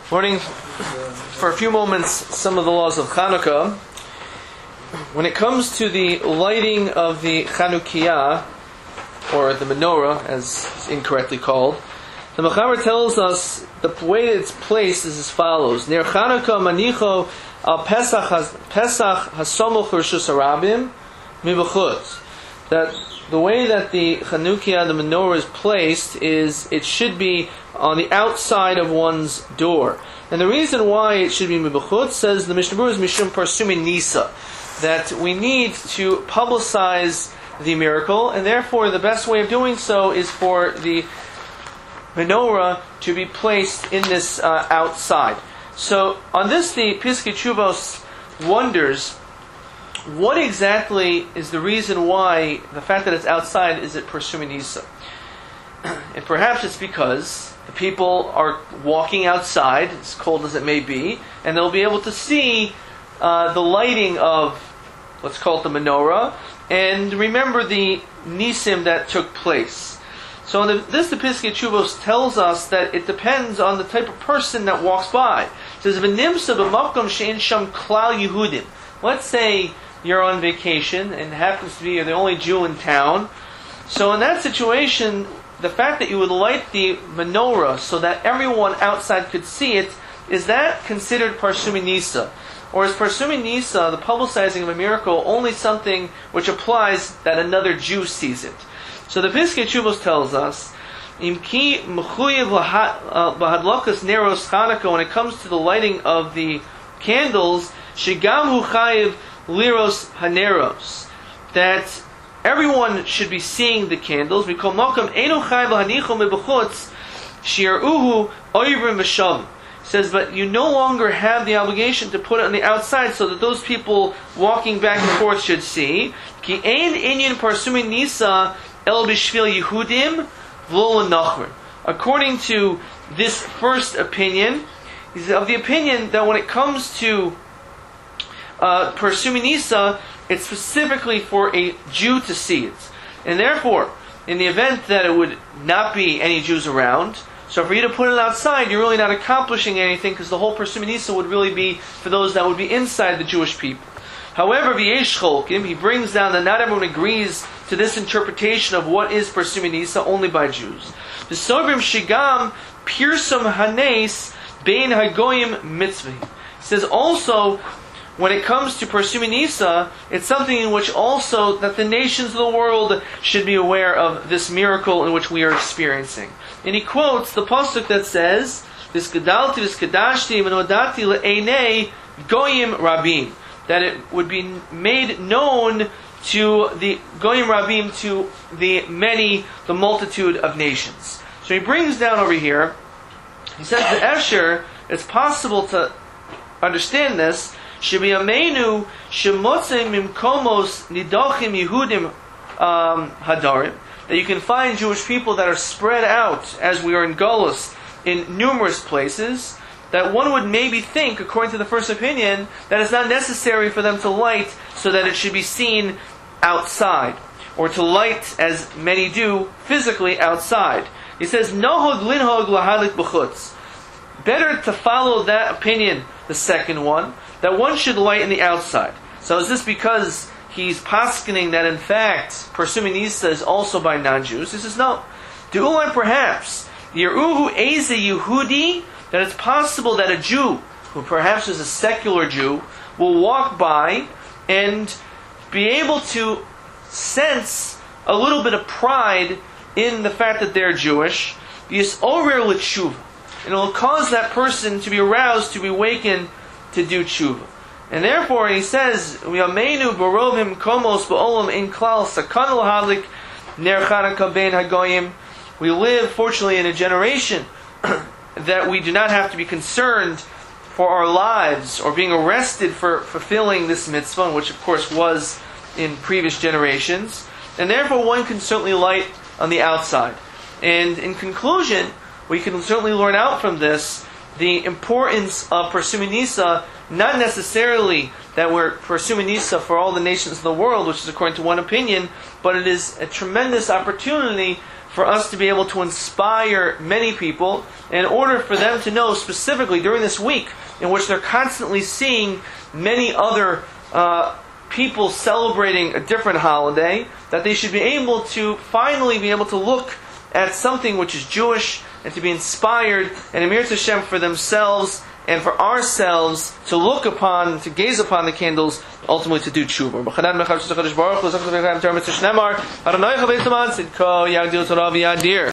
Learning for a few moments some of the laws of Chanukah. When it comes to the lighting of the Chanukiah, or the menorah, as it's incorrectly called, the Mechaber tells us the way it's placed is as follows: Ner Chanukah manicho al Pesach hasomuch reshus harabim mibachutz. That the way that the Chanukiah, the menorah, is placed is it should be on the outside of one's door. And the reason why it should be mibachutz, says the Mishnah Berurah, is mishum parsumi nisa, that we need to publicize the miracle, and therefore the best way of doing so is for the menorah to be placed in this outside. So on this, the Piskei Teshuvos wonders, what exactly is the reason why the fact that it's outside is it parsumi nisa? And perhaps it's because the people are walking outside, as cold as it may be, and they'll be able to see the lighting of, let's call it the menorah, and remember the nisim that took place. So the Piskei Teshuvos tells us that it depends on the type of person that walks by. It says, "V'nimsa b'makom she'en sham klal Yehudim." Let's say you're on vacation and happens to be you're the only Jew in town. So in that situation, the fact that you would light the menorah so that everyone outside could see it, is that considered parsumi nisa? Or is parsumi nisa, the publicizing of a miracle, only something which applies that another Jew sees it? So the Piskei Teshuvos tells us, Im ki mechuyev b'hadlakas neros Chanukah, when it comes to the lighting of the candles, shegam hu chayev liros haneros, that everyone should be seeing the candles. We call Malkam Einu Chai V'Hanicho Mebechutz Shi'aruhu Oyrim V'Shavim. Says, but you no longer have the obligation to put it on the outside so that those people walking back and forth should see. Ki Ein Inyan Parsumi Nisa El B'Shvil Yehudim V'Lo L'Nachrim. According to this first opinion, he's of the opinion that when it comes to Parsumi Nisa, it's specifically for a Jew to see it. And therefore, in the event that it would not be any Jews around, so for you to put it outside, you're really not accomplishing anything, because the whole Parsumi Nisa would really be for those that would be inside the Jewish people. However, V'yesh Cholkim, he brings down that not everyone agrees to this interpretation of what is Parsumi Nisa, only by Jews. V'sovrim shigam pirsum hanes bein hagoyim mitzvah. He says also, when it comes to parsumi nisa, it's something in which also that the nations of the world should be aware of this miracle in which we are experiencing. And he quotes the pasuk that says, "V'skadalti v'skadashti v'nodati le'einei goyim rabim," that it would be made known to the goyim rabim, to the many, the multitude of nations. So he brings down over here, he says the Esher, it's possible to understand this, Shebiyamenu shemotzei mimkomos nidochim Yehudim hadarim, that you can find Jewish people that are spread out, as we are in Golus, in numerous places, that one would maybe think, according to the first opinion, that it's not necessary for them to light so that it should be seen outside, or to light, as many do, physically outside. He says, Nohog linhog lahalik b'chutz. Better to follow that opinion, the second one, that one should light in the outside. So is this because he's poskening that in fact parsumi nisa is also by non-Jews? He says no. Du'ulan perhaps Yeruhu Eze Yehudi, that it's possible that a Jew, who perhaps is a secular Jew, will walk by and be able to sense a little bit of pride in the fact that they're Jewish. Yisorer l'tshuva, and it will cause that person to be aroused, to be awakened, to do tshuva. And therefore, he says, "V'yameinu barovim komos ba'olam in klal sakan l'hadlik ner Chanukah bein hagoyim." We live, fortunately, in a generation that we do not have to be concerned for our lives or being arrested for fulfilling this mitzvah, which of course was in previous generations. And therefore, one can certainly light on the outside. And in conclusion, we can certainly learn out from this the importance of parsumi nisa, not necessarily that we're parsumi nisa for all the nations of the world, which is according to one opinion, but it is a tremendous opportunity for us to be able to inspire many people, in order for them to know specifically during this week in which they're constantly seeing many other people celebrating a different holiday, that they should be able to finally be able to look at something which is Jewish and to be inspired and Emir Hashem for themselves and for ourselves to look upon, to gaze upon the candles, ultimately to do tshuva.